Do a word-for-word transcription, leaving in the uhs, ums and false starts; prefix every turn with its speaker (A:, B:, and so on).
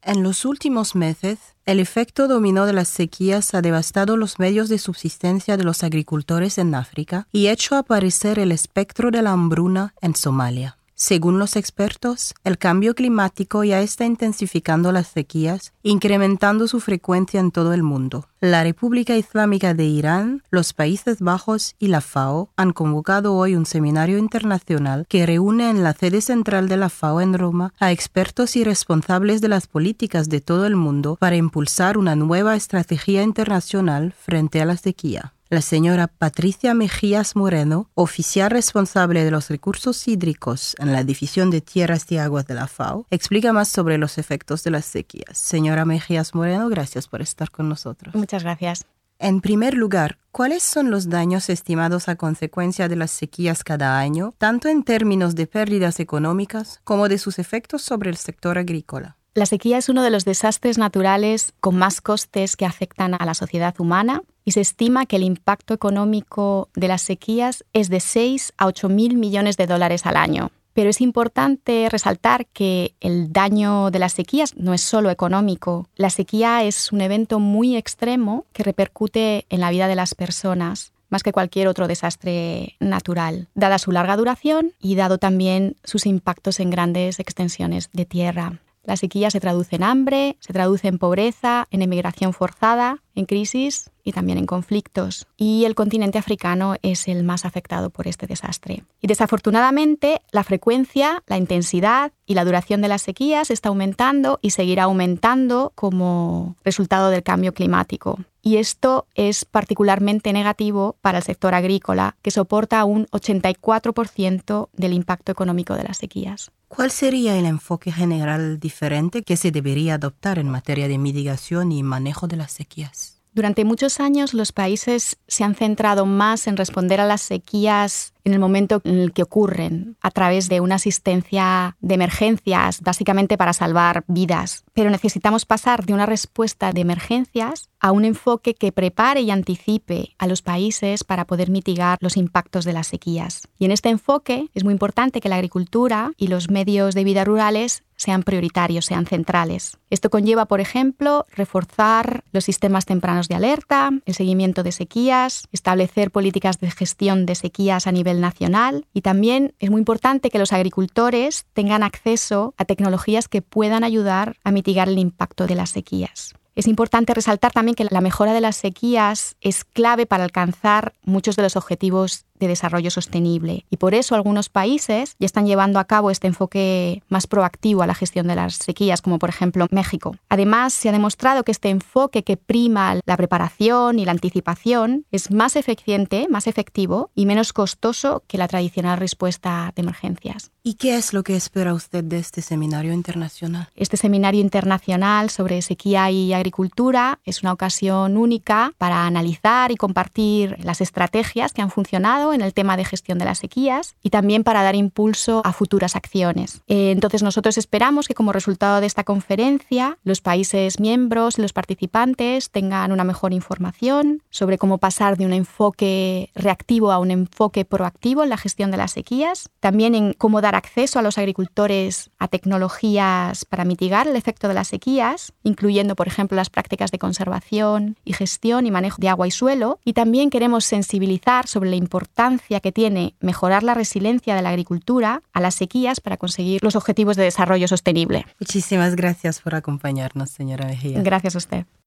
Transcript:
A: En los últimos meses, el efecto dominó de las sequías ha devastado los medios de subsistencia de los agricultores en África y hecho aparecer el espectro de la hambruna en Somalia. Según los expertos, el cambio climático ya está intensificando las sequías, incrementando su frecuencia en todo el mundo. La República Islámica de Irán, los Países Bajos y la FAO han convocado hoy un seminario internacional que reúne en la sede central de la FAO en Roma a expertos y responsables de las políticas de todo el mundo para impulsar una nueva estrategia internacional frente a la sequía. La señora Patricia Mejías Moreno, oficial responsable de los recursos hídricos en la División de Tierras y Aguas de la FAO, explica más sobre los efectos de las sequías. Señora Mejías Moreno, gracias por estar con nosotros.
B: Muchas gracias.
A: En primer lugar, ¿cuáles son los daños estimados a consecuencia de las sequías cada año, tanto en términos de pérdidas económicas como de sus efectos sobre el sector agrícola?
B: La sequía es uno de los desastres naturales con más costes que afectan a la sociedad humana y se estima que el impacto económico de las sequías es de seis a ocho mil millones de dólares al año. Pero es importante resaltar que el daño de las sequías no es solo económico. La sequía es un evento muy extremo que repercute en la vida de las personas, más que cualquier otro desastre natural, dada su larga duración y dado también sus impactos en grandes extensiones de tierra. La sequía se traduce en hambre, se traduce en pobreza, en emigración forzada, en crisis y también en conflictos. Y el continente africano es el más afectado por este desastre. Y desafortunadamente, la frecuencia, la intensidad y la duración de las sequías está aumentando y seguirá aumentando como resultado del cambio climático. Y esto es particularmente negativo para el sector agrícola, que soporta un ochenta y cuatro por ciento del impacto económico de las sequías.
A: ¿Cuál sería el enfoque general diferente que se debería adoptar en materia de mitigación y manejo de las sequías?
B: Durante muchos años los países se han centrado más en responder a las sequías en el momento en el que ocurren, a través de una asistencia de emergencias, básicamente para salvar vidas. Pero necesitamos pasar de una respuesta de emergencias a un enfoque que prepare y anticipe a los países para poder mitigar los impactos de las sequías. Y en este enfoque es muy importante que la agricultura y los medios de vida rurales sean prioritarios, sean centrales. Esto conlleva, por ejemplo, reforzar los sistemas tempranos de alerta, el seguimiento de sequías, establecer políticas de gestión de sequías a nivel nacional y también es muy importante que los agricultores tengan acceso a tecnologías que puedan ayudar a mitigar el impacto de las sequías. Es importante resaltar también que la mejora de las sequías es clave para alcanzar muchos de los objetivos de desarrollo sostenible y por eso algunos países ya están llevando a cabo este enfoque más proactivo a la gestión de las sequías, como por ejemplo México. Además, se ha demostrado que este enfoque que prima la preparación y la anticipación es más eficiente, más efectivo y menos costoso que la tradicional respuesta de emergencias.
A: ¿Y qué es lo que espera usted de este seminario internacional?
B: Este seminario internacional sobre sequía y agricultura es una ocasión única para analizar y compartir las estrategias que han funcionado en el tema de gestión de las sequías y también para dar impulso a futuras acciones. Eh, entonces nosotros esperamos que como resultado de esta conferencia los países miembros y los participantes tengan una mejor información sobre cómo pasar de un enfoque reactivo a un enfoque proactivo en la gestión de las sequías, también en cómo dar acceso a los agricultores a tecnologías para mitigar el efecto de las sequías, incluyendo por ejemplo las prácticas de conservación y gestión y manejo de agua y suelo, y también queremos sensibilizar sobre la importancia que tiene mejorar la resiliencia de la agricultura a las sequías para conseguir los objetivos de desarrollo sostenible.
A: Muchísimas gracias por acompañarnos, señora Mejía.
B: Gracias a usted.